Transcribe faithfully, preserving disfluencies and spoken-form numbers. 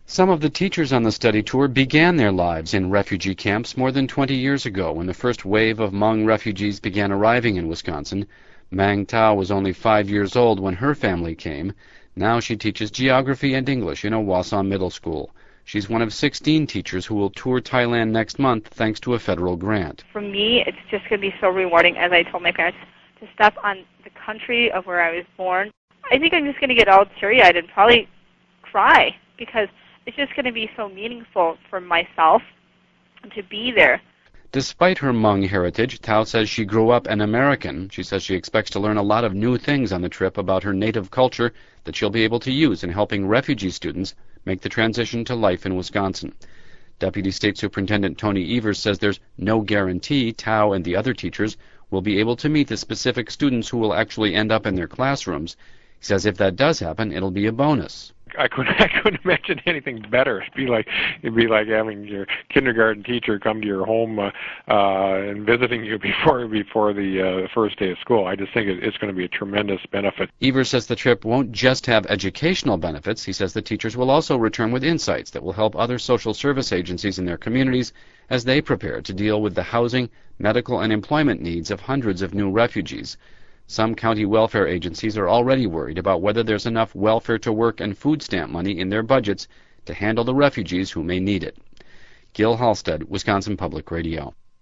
Some of the teachers on the study tour began their lives in refugee camps more than twenty years ago when the first wave of Hmong refugees began arriving in Wisconsin. Mang Tao was only five years old when her family came. Now she teaches geography and English in a Wausau middle school. She's one of sixteen teachers who will tour Thailand next month thanks to a federal grant. For me, it's just going to be so rewarding, as I told my parents, to step on the country of where I was born. I think I'm just going to get all teary-eyed and probably cry because it's just going to be so meaningful for myself to be there. Despite her Hmong heritage, Tao says she grew up an American. She says she expects to learn a lot of new things on the trip about her native culture that she'll be able to use in helping refugee students make the transition to life in Wisconsin. Deputy State Superintendent Tony Evers says there's no guarantee Tao and the other teachers will be able to meet the specific students who will actually end up in their classrooms. He says if that does happen, it'll be a bonus. I couldn't, I couldn't imagine anything better. It'd be like, it'd be like having your kindergarten teacher come to your home uh, uh, and visiting you before before the uh, first day of school. I just think it, it's going to be a tremendous benefit. Evers says the trip won't just have educational benefits. He says the teachers will also return with insights that will help other social service agencies in their communities as they prepare to deal with the housing, medical, and employment needs of hundreds of new refugees. Some county welfare agencies are already worried about whether there's enough welfare-to-work and food stamp money in their budgets to handle the refugees who may need it. Gil Halstead, Wisconsin Public Radio.